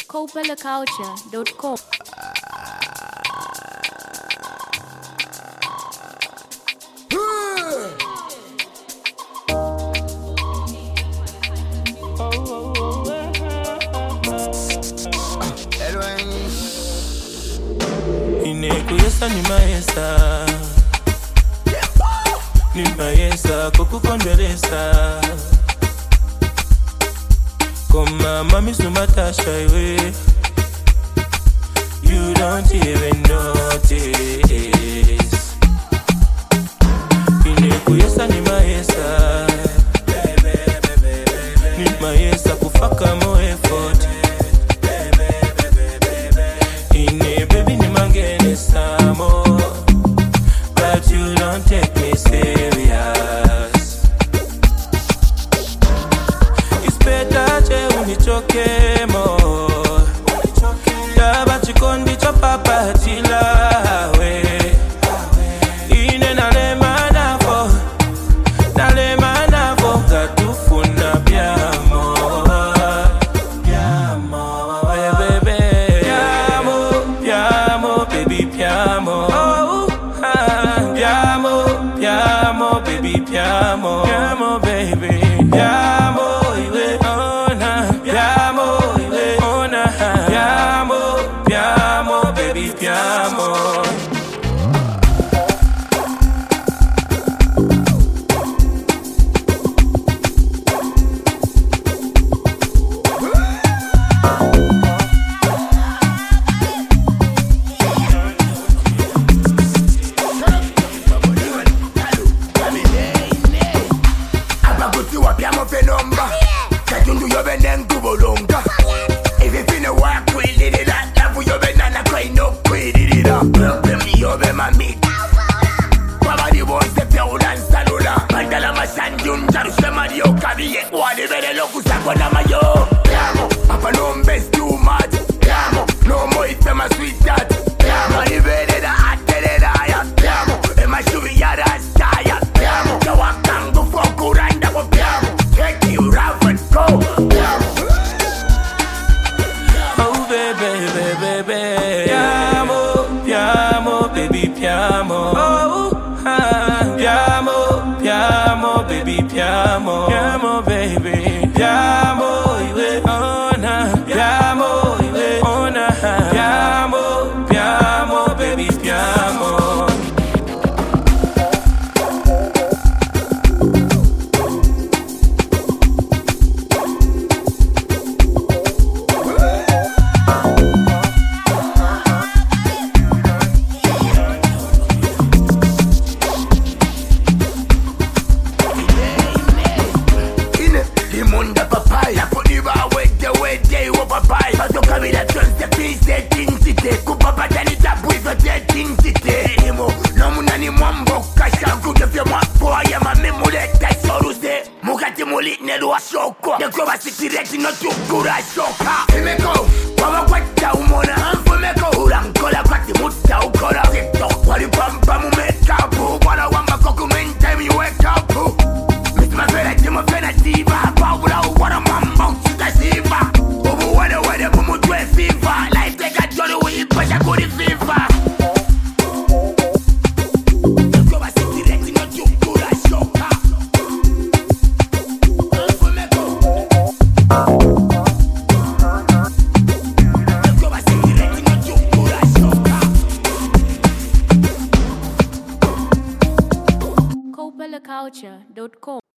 copalaculture.com. Inekuyesa ni maesa kukukondelesa koma mami sumatasha iwe. You don't even notice. Inekuyesa ni maesa kufaka mo effort. Ine baby ni mangene samo, but you don't take me serious. It's better che unichoke mo, yaba chikondi chopapa tilawe. Ine nalema nafo katufuna byamo. Piamo, baby, piamo, iwe, ona, piamo, baby, piamo. Piamo fenomba, katundu yobe nengu bolonga. If you finna work with it, love yobe nana koi no quit it up. Problem yobe mami. Baba di boy se pe ulan salula. Mandala mashanjun jaru shemari yo kabiye. Wadi bere loku sakwa na mayo. Piamo, papa no mbes too much. Piamo, no more ife ma sweet dad. Piamo, di bere da atere da ya. Piamo, e ma shubi yara asaya. Piamo, kawakangu fokuranda ko piamo. Take you rough and go. Oh baby, piamo, baby, piamo. Oh, piamo, baby, piamo, baby, piamo, iwe, ona, piamo, baby, piamo. Limunda papaya Kuniba wede wo papaya Pato kabila tonse pise tinsite Kupapata ni tabu izo te tinsite Nimo nomuna ni mwambo kasha Kudefya mwapoa ya mamimuleta soruse Mukati mulineru wa shoko Nekoba sikireti no tukura shoka Fimeko, wawa kwata umona Fimeko, urankola kwati muta ukora TikTok, wali pampa mumeka bu Wala wamba koku meantime you wake up Miss my fella, Jimo fena diva Paula, what a mambo, chika siva Ubu wade, bumu twe fever Life take a jolly way, pasha kuri fever Nekoba sikireti no tukura shoka Fimeko Nekoba sikireti no tukura shoka copalaculture.com.